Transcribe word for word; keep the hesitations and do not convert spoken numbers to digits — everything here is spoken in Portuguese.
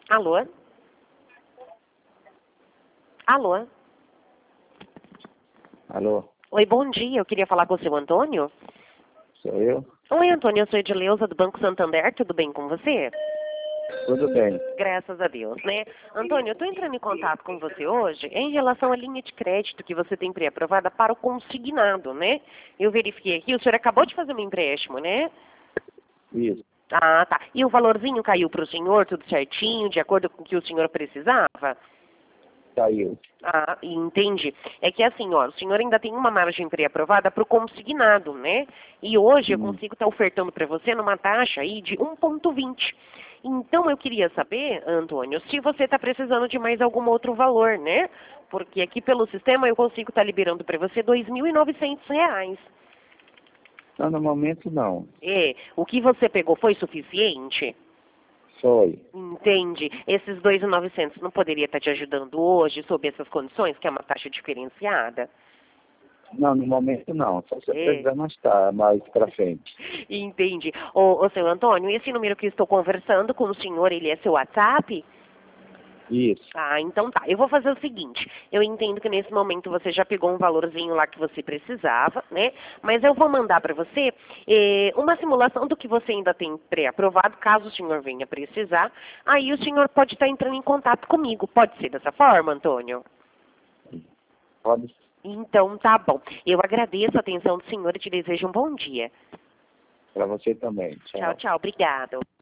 Alô? Alô? Alô, Oi, bom dia. Eu queria falar com o seu Antônio. sou eu? Oi, Antônio. Eu sou Edileuza do Banco Santander. Tudo bem com você? Tudo bem. Graças a Deus, né? Antônio, eu estou entrando em contato com você hoje em relação à linha de crédito que você tem pré-aprovada para o consignado, né? Eu verifiquei aqui, o senhor acabou de fazer um empréstimo, né? Isso, Ah, tá. E o valorzinho caiu para o senhor, tudo certinho, de acordo com o que o senhor precisava? saiu. Ah, entendi. É que assim, ó, o senhor ainda tem uma margem pré-aprovada para o consignado, né? E hoje eu Hum. consigo estar ofertando para você numa taxa aí de um ponto vinte. Então eu queria saber, Antônio, se você está precisando de mais algum outro valor, né? Porque aqui pelo sistema eu consigo estar liberando para você dois mil e novecentos reais. Não, no momento não. É, o que você pegou foi suficiente? Foi. Entende. Esses dois mil e novecentos não poderia estar te ajudando hoje sob essas condições, que é uma taxa diferenciada? Não, no momento não. Só se É. precisar mais tá, mais pra frente. Entendi. Ô, ô, seu Antônio, esse número que eu estou conversando com o senhor, ele é seu WhatsApp? Isso. Ah, então tá. Eu vou fazer o seguinte. Eu entendo que nesse momento você já pegou um valorzinho lá que você precisava, né? Mas eu vou mandar para você eh, uma simulação do que você ainda tem pré-aprovado, caso o senhor venha precisar. Aí o senhor pode estar entrando em contato comigo. Pode ser dessa forma, Antônio? Pode. Então tá bom. Eu agradeço a atenção do senhor e te desejo um bom dia. Pra você também. Tchau, Tchau. tchau. Obrigado.